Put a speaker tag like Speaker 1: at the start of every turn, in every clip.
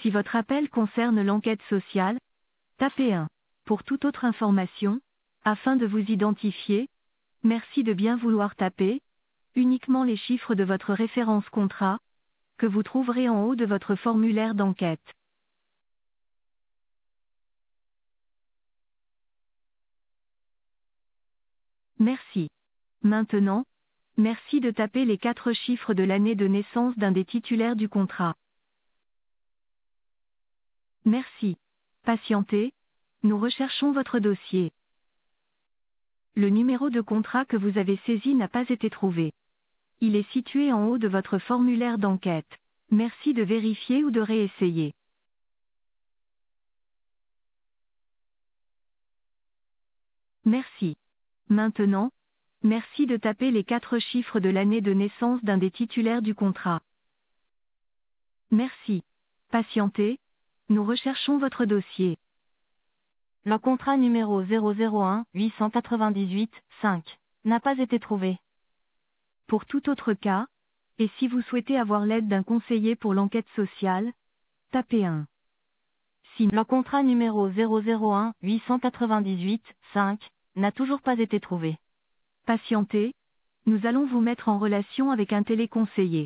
Speaker 1: Si votre appel concerne l'enquête sociale, tapez 1. Pour toute autre information, afin de vous identifier, merci de bien vouloir taper uniquement les chiffres de votre référence contrat, que vous trouverez en haut de votre formulaire d'enquête. Merci. Maintenant, merci de taper les 4 chiffres de l'année de naissance d'un des titulaires du contrat. Merci. Patientez, nous recherchons votre dossier. Le numéro de contrat que vous avez saisi n'a pas été trouvé. Il est situé en haut de votre formulaire d'enquête. Merci de vérifier ou de réessayer. Merci. Maintenant, merci de taper les 4 chiffres de l'année de naissance d'un des titulaires du contrat. Merci. Patientez, nous recherchons votre dossier. Le contrat numéro 001 898 5 n'a pas été trouvé. Pour tout autre cas, et si vous souhaitez avoir l'aide d'un conseiller pour l'enquête sociale, tapez 1. Si le contrat numéro 001 898 5 n'a toujours pas été trouvé. Patientez, nous allons vous mettre en relation avec un téléconseiller.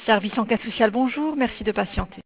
Speaker 2: Service enquête sociale, bonjour, merci de patienter.